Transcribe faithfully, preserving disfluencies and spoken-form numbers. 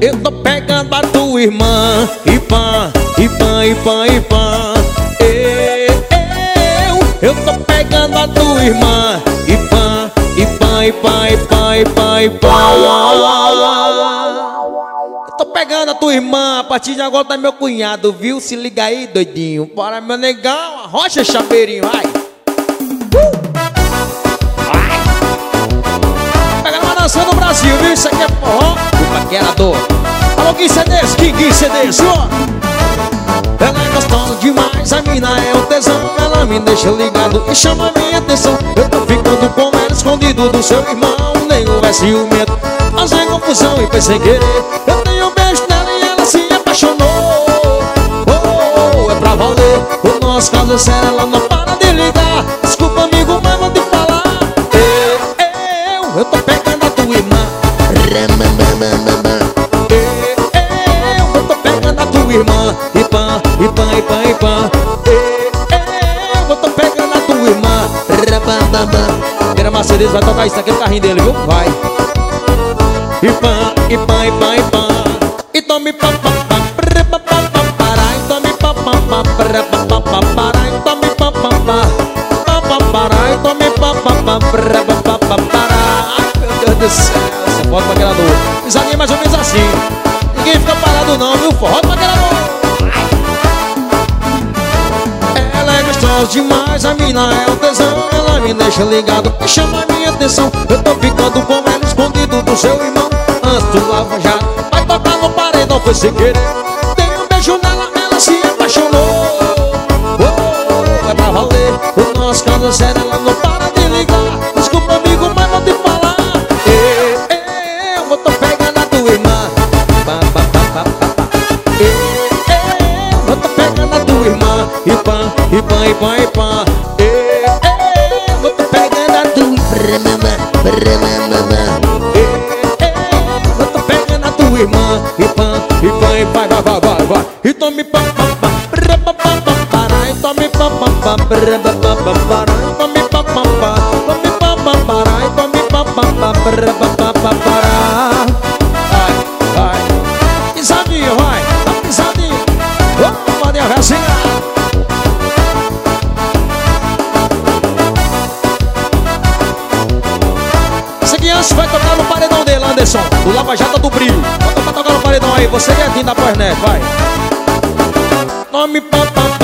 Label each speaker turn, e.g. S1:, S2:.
S1: Eu tô pegando a tua irmã. E pá, e pá, e pá, e pá. Eu, eu tô pegando a tua irmã. E pá, e pá, e pá, e pá, e pá, e pá. Eu tô pegando a tua irmã. A partir de agora tá meu cunhado, viu? Se liga aí, doidinho. Bora, meu negão. Arrocha, chaveirinho, vai. Uh! Vai. Pegando uma dança do Brasil, viu? Isso aqui é forró do paquerador. Alô, Gui C Ds, Gui, Gui C Ds, ó. Ela é gostosa demais, a mina é o tesão. Ela me deixa ligado e chama minha atenção. Eu tô ficando com ela escondido do seu irmão. Nem é ciumento, mas é confusão e foi sem querer. Eu tenho um beijo nela e ela se apaixonou. Oh, é pra valer. O nosso caso é sério, ela não para de ligar. Desculpa, amigo, mas vou te falar. Eu, eu, eu tô pegando a tua irmã. Eu, eu tô pegando a tua irmã. E pã, e pã, e pã, e pã. Eu tô pegando a tua irmã. Vira Mercedes, vai tocar isso aqui no carrinho dele, viu? Vai. E pã, e pã, e pã, e pã. E tome pá, pá, pá, pá, pá, pá, para. E tome pá, pá, pá, pá, pá, pá, para. E tome pá, pá, pá, pá, pá, para. E tome pá, pá, pá, pá, pá, pá, para. Ai, meu Deus do céu, essa foto paquerador. Pisadinha mais ou menos assim. Ninguém fica parado não, viu? Forró do paquerador. Ela é gostosa demais, a mina é o tesão. Ela me deixa ligado e chama minha atenção. Eu tô ficando com ela escondido do seu irmão. Antes do Lava Jato vai tocar no paredão, foi sem querer. Dei um beijo nela, ela se apaixonou. Oh, é pra valer. O nosso caso é sério, ela não para de ligar. Desculpa, amigo, mas vou te falar. Eu, eu, eu tô pegando a tua irmã. Eu, eu tô pegando a tua irmã. E pã, e pã, e pã, e pã. Eu, eu tô pegando a tua irmã. Eu tô pegando a tua irmã. E pã, e pã, e vai, vai, vai, vai, vai. E tome pá, pá, pá, pá, pá, pá, para. E tome pá, pá, pá, pá, pá, pá, para. E tome pá, pá, pá, tome pá, pá, para. E tome pá, pá, pá, pá, pá, para. Vai, vai. Pisadinho, vai. Tá pisadinho. Vamos, pode arrecinhar. Essa criança vai tocar no paredão dele, Anderson. O Lava Jato do Brilho. Bota pra tocar no paredão aí. Você é quem da Pós-Net, vai. Nome pá, pá,